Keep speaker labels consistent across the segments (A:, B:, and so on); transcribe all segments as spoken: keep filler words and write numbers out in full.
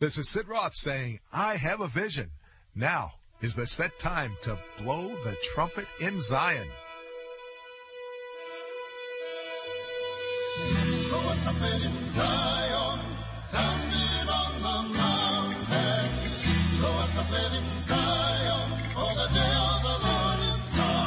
A: This is Sid Roth saying, I have a vision. Now is the set time to blow the trumpet in Zion.
B: Blow a trumpet in Zion, sound it on the mountain. Blow a trumpet in Zion, for the day of the Lord is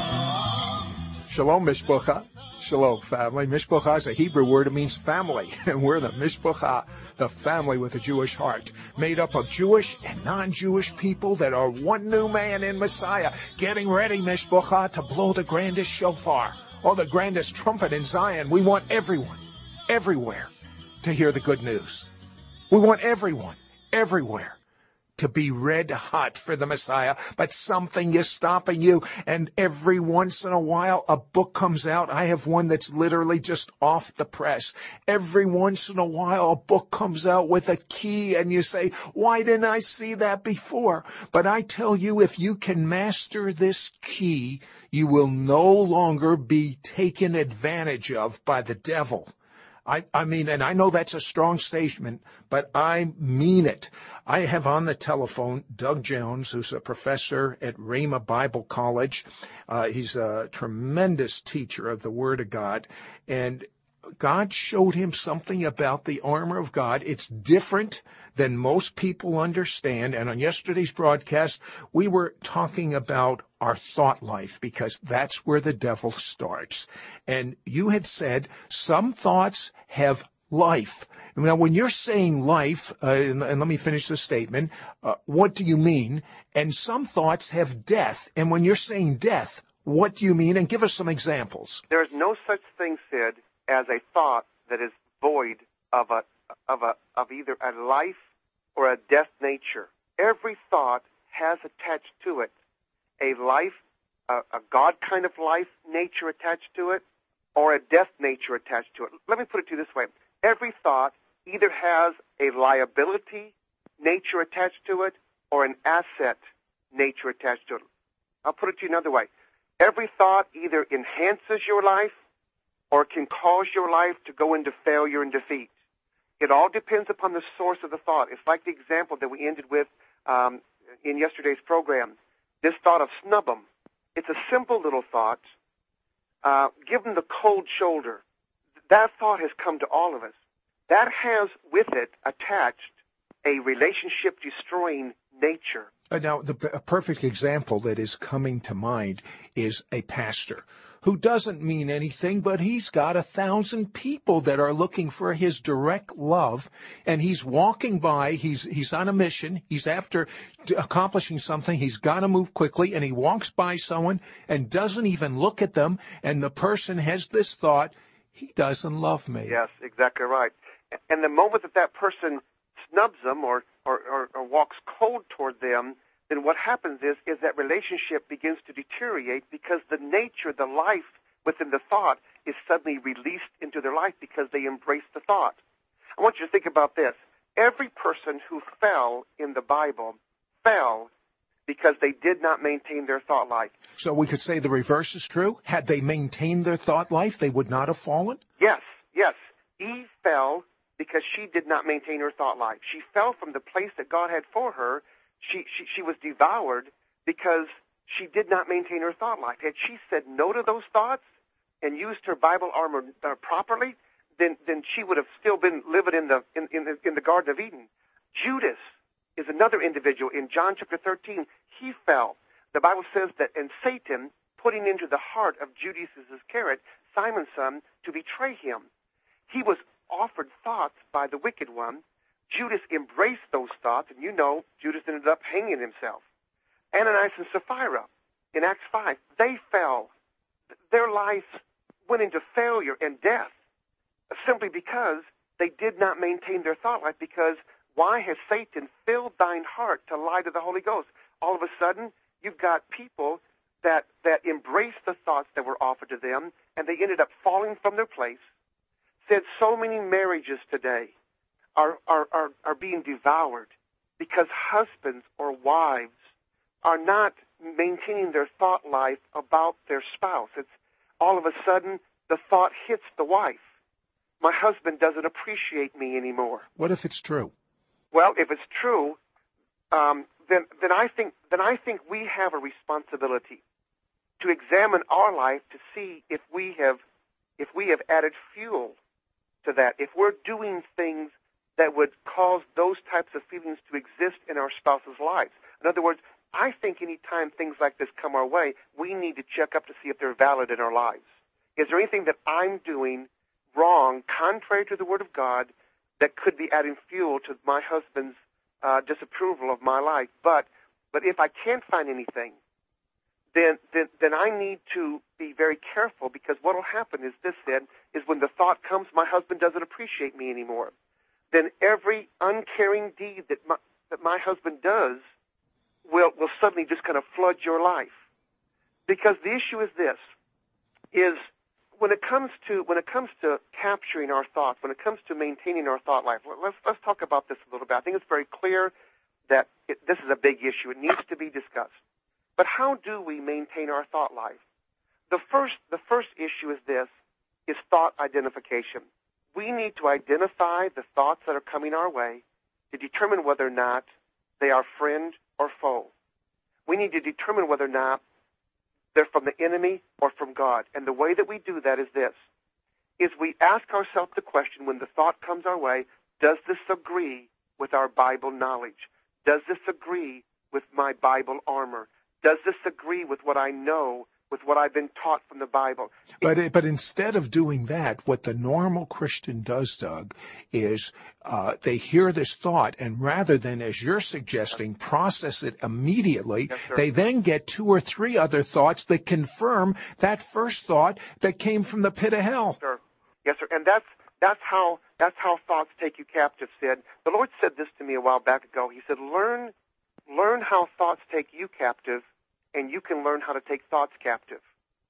B: come.
C: Shalom, Mishpacha. Shalom, family. Mishpacha is a Hebrew word. It means family. And we're the Mishpacha, the family with a Jewish heart, made up of Jewish and non-Jewish people that are one new man in Messiah, getting ready, Mishpacha, to blow the grandest shofar, or the grandest trumpet in Zion. We want everyone, everywhere, to hear the good news. We want everyone, everywhere, to be red hot for the Messiah, but something is stopping you. And every once in a while, a book comes out. I have one that's literally just off the press. Every once in a while, a book comes out with a key, and you say, why didn't I see that before? But I tell you, if you can master this key, you will no longer be taken advantage of by the devil. I, I mean, and I know that's a strong statement, but I mean it. I have on the telephone Doug Jones, who's a professor at Rhema Bible College. Uh, he's a tremendous teacher of the Word of God, and God showed him something about the armor of God. It's different than most people understand. And on yesterday's broadcast, we were talking about our thought life, because that's where the devil starts. And you had said some thoughts have life. Now, when you're saying life, uh, and, and let me finish the statement, uh, what do you mean? And some thoughts have death. And when you're saying death, what do you mean? And give us some examples.
D: There is no such thing, Sid, as a thought that is void of a of a of either a life or a death nature. Every thought has attached to it a life, a, a God kind of life nature attached to it, or a death nature attached to it. Let me put it to you this way. Every thought either has a liability nature attached to it or an asset nature attached to it. I'll put it to you another way. Every thought either enhances your life or can cause your life to go into failure and defeat. It all depends upon the source of the thought. It's like the example that we ended with um, in yesterday's program, this thought of snub 'em. It's a simple little thought. Uh, give them the cold shoulder. That thought has come to all of us. That has with it attached a relationship-destroying nature.
C: Uh, now, the, a perfect example that is coming to mind is a pastor who doesn't mean anything, but he's got a thousand people that are looking for his direct love, and he's walking by, he's he's on a mission, he's after accomplishing something, he's got to move quickly, and he walks by someone and doesn't even look at them, and the person has this thought, he doesn't love me.
D: Yes, exactly right. And the moment that that person snubs them or, or, or, or walks cold toward them, then what happens is, is that relationship begins to deteriorate because the nature, the life within the thought is suddenly released into their life because they embrace the thought. I want you to think about this. Every person who fell in the Bible fell because they did not maintain their thought life.
C: So we could say the reverse is true? Had they maintained their thought life, they would not have fallen?
D: Yes, yes. Eve fell because she did not maintain her thought life. She fell from the place that God had for her. She, she, she was devoured because she did not maintain her thought life. Had she said no to those thoughts and used her Bible armor uh, properly, then, then she would have still been living in the, in, in the, in the Garden of Eden. Judas is another individual. In John chapter thirteen, he fell. The Bible says that, and Satan, putting into the heart of Judas Iscariot, Simon's son, to betray him. He was offered thoughts by the wicked one. Judas embraced those thoughts, and you know Judas ended up hanging himself. Ananias and Sapphira, in Acts five, they fell. Their lives went into failure and death simply because they did not maintain their thought life, because why has Satan filled thine heart to lie to the Holy Ghost? All of a sudden, you've got people that, that embraced the thoughts that were offered to them, and they ended up falling from their place. Said so many marriages today are, are, are, are being devoured because husbands or wives are not maintaining their thought life about their spouse. It's all of a sudden the thought hits the wife. My husband doesn't appreciate me anymore.
C: What if it's true?
D: Well, if it's true, um, then then I think then I think we have a responsibility to examine our life to see if we have if we have added fuel to that, if we're doing things that would cause those types of feelings to exist in our spouse's lives. In other words, I think any time things like this come our way, we need to check up to see if they're valid in our lives. Is there anything that I'm doing wrong, contrary to the Word of God, that could be adding fuel to my husband's uh, disapproval of my life? But but if I can't find anything, then, then then I need to be very careful, because what will happen is this then, is when the thought comes, my husband doesn't appreciate me anymore, then every uncaring deed that my, that my husband does will will suddenly just kind of flood your life. Because the issue is this, is when it comes to when it comes to capturing our thoughts, when it comes to maintaining our thought life, let's let's talk about this a little bit. I think it's very clear that it, this is a big issue. It needs to be discussed. But how do we maintain our thought life? The first the first issue is this, is thought identification. We need to identify the thoughts that are coming our way to determine whether or not they are friend or foe. We need to determine whether or not they're from the enemy or from God. And the way that we do that is this, is we ask ourselves the question when the thought comes our way, does this agree with our Bible knowledge? Does this agree with my Bible armor? Does this agree with what I know, with what I've been taught from the Bible?
C: But but instead of doing that, what the normal Christian does, Doug, is uh, they hear this thought, and rather than, as you're suggesting, process it immediately,
D: Yes, sir.
C: they then get two or three other thoughts that confirm that first thought that came from the pit of hell.
D: Sir. Yes, sir. And that's that's how that's how thoughts take you captive, Sid. The Lord said this to me a while back ago. He said, learn learn how thoughts take you captive, and you can learn how to take thoughts captive.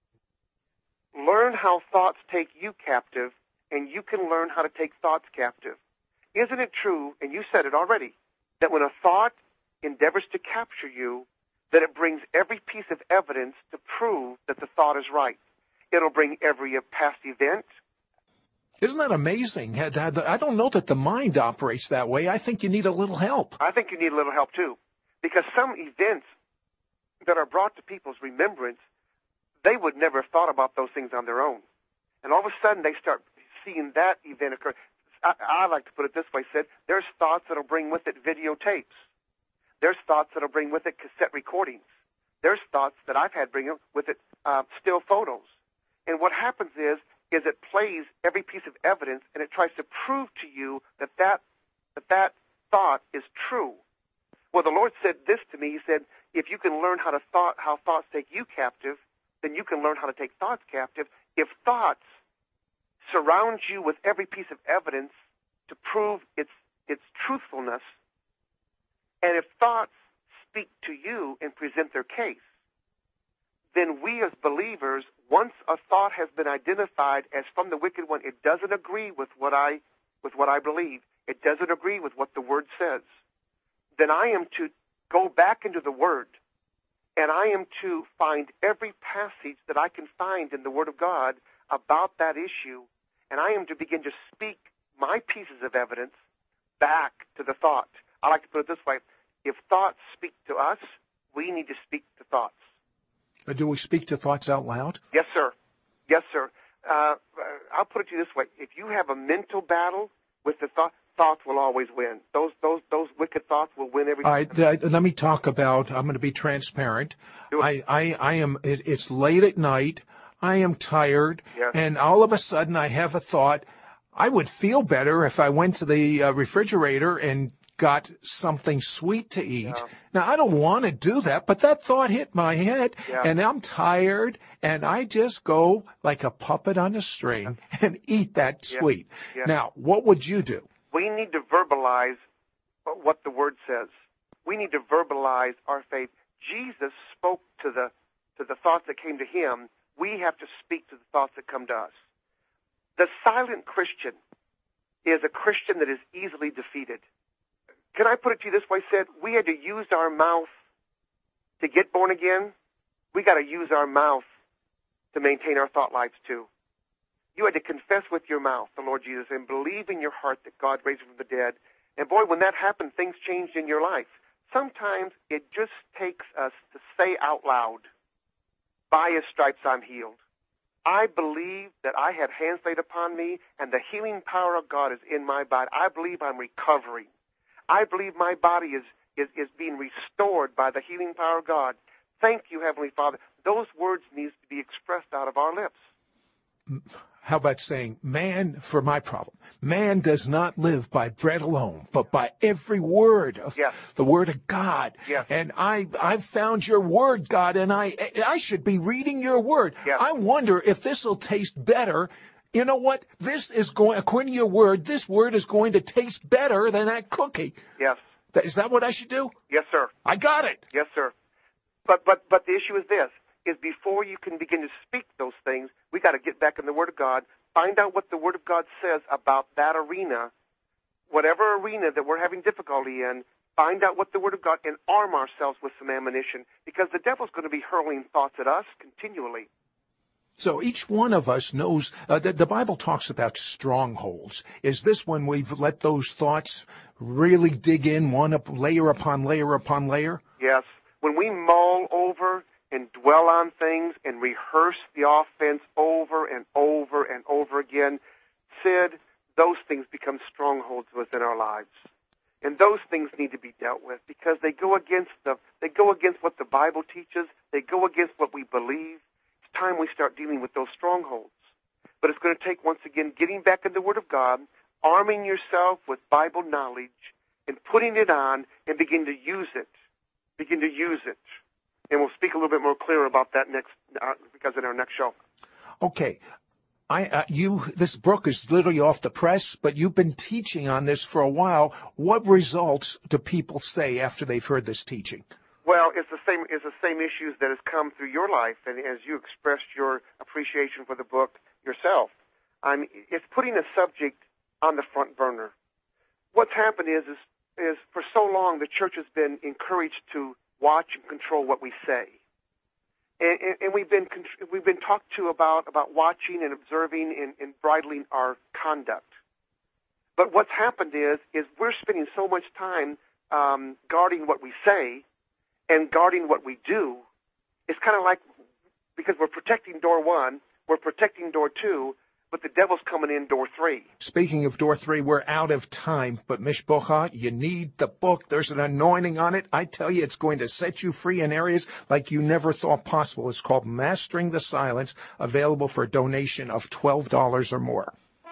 D: Learn how thoughts take you captive, and you can learn how to take thoughts captive. Isn't it true, and you said it already, that when a thought endeavors to capture you, that it brings every piece of evidence to prove that the thought is right? It'll bring every past event.
C: Isn't that amazing? I don't know that the mind operates that way. I think you need a little help.
D: I think you need a little help, too, because some events that are brought to people's remembrance, they would never have thought about those things on their own. And all of a sudden, they start seeing that event occur. I, I like to put it this way, Sid. There's thoughts that'll bring with it videotapes. There's thoughts that'll bring with it cassette recordings. There's thoughts that I've had bring with it uh, still photos. And what happens is, is it plays every piece of evidence, and it tries to prove to you that that, that, that thought is true. Well, the Lord said this to me. He said, if you can learn how to thought, how thoughts take you captive, then you can learn how to take thoughts captive. If thoughts surround you with every piece of evidence to prove its its truthfulness, and if thoughts speak to you and present their case, then we as believers, once a thought has been identified as from the wicked one, it doesn't agree with what I with what I believe. It doesn't agree with what the Word says. Then I am to go back into the Word, and I am to find every passage that I can find in the Word of God about that issue, and I am to begin to speak my pieces of evidence back to the thought. I like to put it this way. If thoughts speak to us, we need to speak to thoughts.
C: Do we speak to thoughts out loud?
D: Yes, sir. Yes, sir. Uh, I'll put it to you this way. If you have a mental battle with the thought, thoughts will always win. Those those those wicked thoughts will win every time.
C: All right, uh, let me talk about, I'm going to be transparent. I, I, I am, it, it's late at night. I am tired.
D: Yes.
C: And all of a sudden I have a thought. I would feel better if I went to the uh, refrigerator and got something sweet to eat.
D: Yeah.
C: Now, I don't want to do that, but that thought hit my head,
D: Yeah.
C: and I'm tired, and I just go like a puppet on a string and eat that
D: Yeah.
C: sweet.
D: Yeah.
C: Now, what would you do?
D: We need to verbalize what the Word says. We need to verbalize our faith. Jesus spoke to the to the thoughts that came to him. We have to speak to the thoughts that come to us. The silent Christian is a Christian that is easily defeated. Can I put it to you this way, Sid? We had to use our mouth to get born again. We got to use our mouth to maintain our thought lives too. You had to confess with your mouth the Lord Jesus and believe in your heart that God raised him from the dead. And boy, when that happened, things changed in your life. Sometimes it just takes us to say out loud, by his stripes I'm healed. I believe that I have hands laid upon me, and the healing power of God is in my body. I believe I'm recovering. I believe my body is, is, is being restored by the healing power of God. Thank you, Heavenly Father. Those words need to be expressed out of our lips.
C: How about saying, man, for my problem, man does not live by bread alone, but by every word of
D: Yes.
C: the word of God.
D: Yes.
C: And I, I've found your word, God, and I, I should be reading your word.
D: Yes.
C: I wonder if this will taste better. You know what? This is going, according to your word, this word is going to taste better than that cookie.
D: Yes.
C: Is that what I should do?
D: Yes, sir.
C: I got it.
D: Yes, sir. But but but the issue is this, is before you can begin to speak those things, we got to get back in the Word of God, find out what the Word of God says about that arena, whatever arena that we're having difficulty in, find out what the Word of God, and arm ourselves with some ammunition, because the devil's going to be hurling thoughts at us continually.
C: So each one of us knows, uh, the, the Bible talks about strongholds. Is this when we've let those thoughts really dig in, one up, layer upon layer upon layer?
D: Yes. When we mull over and dwell on things and rehearse the offense over and over and over again, Sid, those things become strongholds within our lives. And those things need to be dealt with because they go against the they go against what the Bible teaches. They go against what we believe. It's time we start dealing with those strongholds. But it's going to take, once again, getting back in the Word of God, arming yourself with Bible knowledge, and putting it on and begin to use it. Begin to use it. And we'll speak a little bit more clear about that next, uh, because in our next show.
C: Okay. I, uh, you, this book is literally off the press, but you've been teaching on this for a while. What results do people say after they've heard this teaching?
D: Well, it's the same, it's the same issues that has come through your life, and as you expressed your appreciation for the book yourself. I mean, it's putting a subject on the front burner. What's happened is, is, is for so long the church has been encouraged to watch and control what we say. And, and, and we've been we've been talked to about, about watching and observing and, and bridling our conduct. But what's happened is is we're spending so much time um, guarding what we say and guarding what we do. It's kind of like, because we're protecting door one, we're protecting door two, but the devil's coming in door three.
C: Speaking of door three, we're out of time, but Mishpocha, you need the book. There's an anointing on it. I tell you, it's going to set you free in areas like you never thought possible. It's called Mastering the Silence, available for a donation of twelve dollars or more.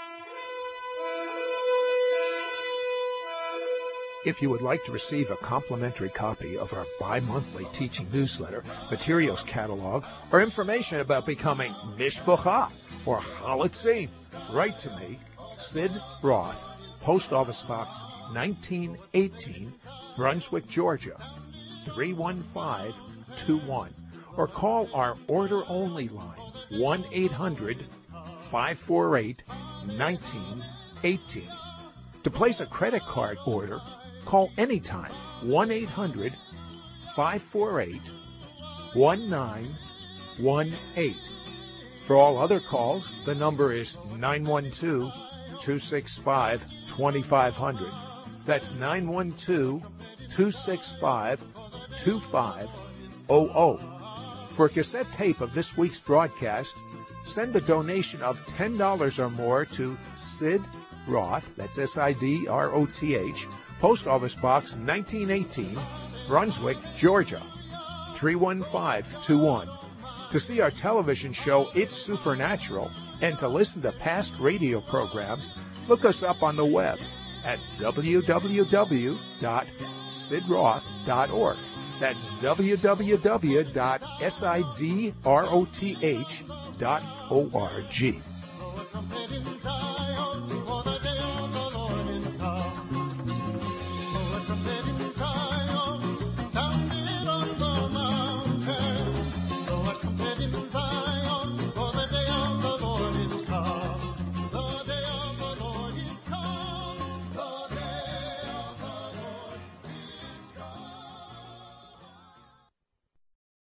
C: If you would like to receive a complimentary copy of our bi-monthly teaching newsletter, materials catalog, or information about becoming Mishpocha or Halitzi, write to me, Sid Roth, Post Office Box nineteen eighteen, Brunswick, Georgia, three one five two one, or call our order-only line, one eight hundred five four eight nineteen eighteen. To place a credit card order, call anytime, one eight hundred five four eight one nine one eight. For all other calls, the number is nine one two two six five two five zero zero. That's nine one two two six five two five zero zero. For a cassette tape of this week's broadcast, send a donation of ten dollars or more to Sid Roth, that's S I D R O T H, Post Office Box nineteen eighteen, Brunswick, Georgia, three one five two one. To see our television show, It's Supernatural, and to listen to past radio programs, look us up on the web at w w w dot sid roth dot org. That's w w w dot sid roth dot org.